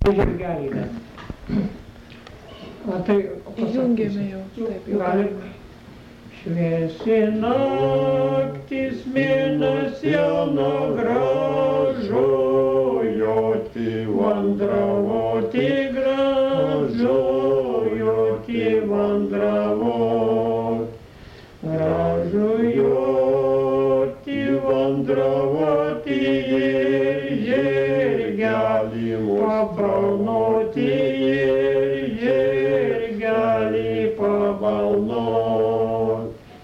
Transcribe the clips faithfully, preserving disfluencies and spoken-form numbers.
žirgelį ten. A tai įjungėme jau, taip, jau galime. Šviesi naktis mėnesiena gražujoti, vandravoti gražujoti, vandravoti, gražujoti, vandravoti, žirgelį pabalnoti, žirgelį pabalnoti.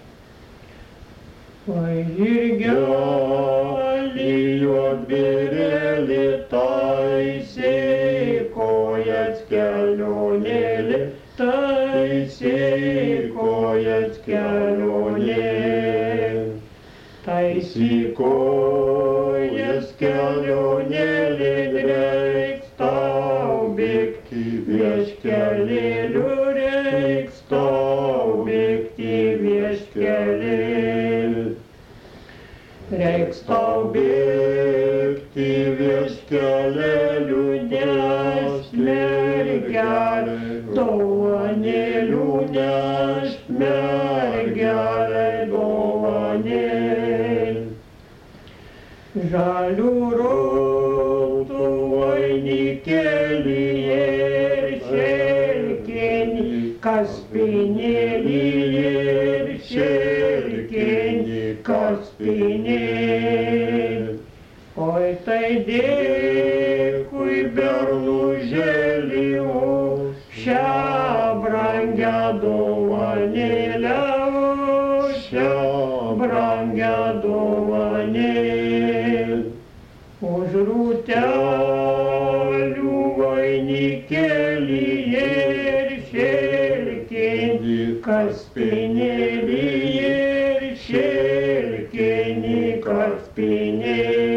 Oi, žirgelį juodbirėlį taisė, kojas kelionėlį taisė, kojas kelionėlį. Taisė kojas kelionėlį, reiks tau bėgti vieškelėliu, reiks tau bėgti vieškelėliu. Reiks tau bėgti vieškelėliu, nešt mergelę, dovanėlių nešt mergelę, dovanėlių. Žalių rautų vainikėlį ir šelkenį, kaspinėlį ir šelkenį, kaspinėlį. Oi tai dėkui bernužėlį už šią brangią dovanėlę, už šią brangią dovanėlę. Už rūtelių vainikėlį ir šelkenį, kaspinėlį ir šelkenį, kaspinėlį.